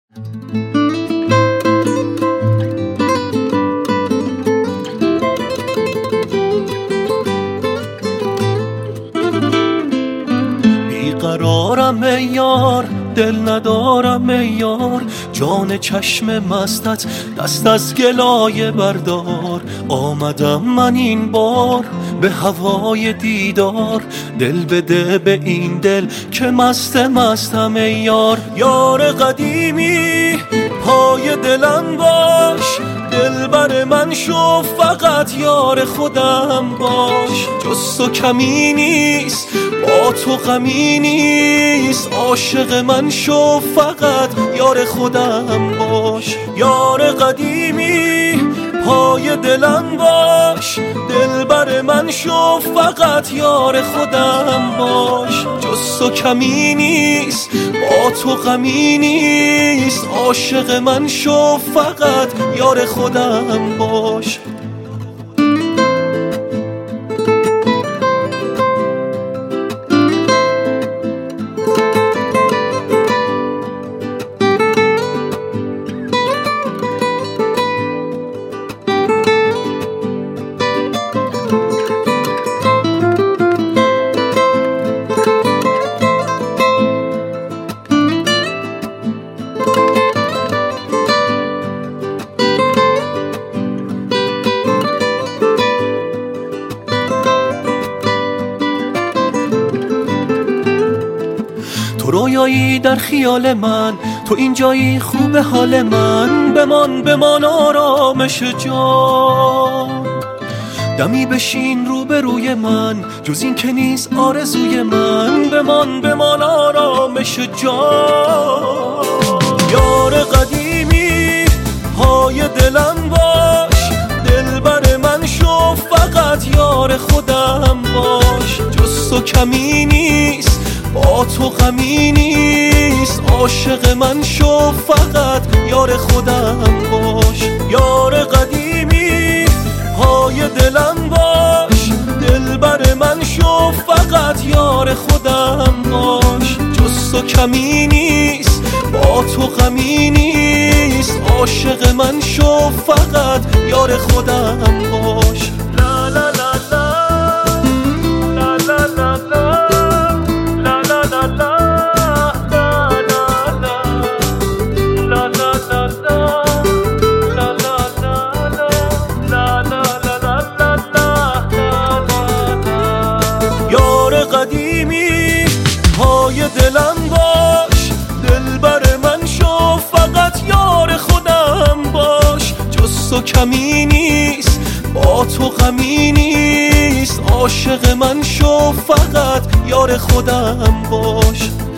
بیقرارم ای یار، دل ندارم ای یار، جان چشم مستت دست از گلایه بردار. آمدم من این بار به هوای دیدار، دل بده به این دل که مستم ای یار. یار قدیمی پای دلم باش، دلبر من شو فقط یار خودم باش. جز تو کمی نیست با تو غمی نیست، عاشق من شو فقط یار خودم باش. یار قدیمی پای دلم باش، دلبر من شو فقط یار خودم باش. جز تو کمی نیست با تو غمی نیست، عاشق من شو فقط یار خودم باش. تو رویایی در خیال من، تو اینجایی خوب حال من. بمان آرامش جان، دمی بشین روبروی من، جز این که نیست آرزوی من. بمان آرامش جان. یار قدیمی پای دلم باش، دلبر من شو فقط یار خودم باش. جز تو کمی نیست با تو غمی نیست، عاشق من شو فقط یار خودم باش. یار قدیمی پای دلم باش، دلبر من شو فقط یار خودم باش. جز تو کمی نیست با تو غمی نیست، عاشق من شو فقط یار خودم باش. لا لا لا لا لا لا لا قدیمی پای دلم باش، دلبر من شو فقط یار خودم باش. جز تو کمی نیست با تو غمی نیست، عاشق من شو فقط یار خودم باش.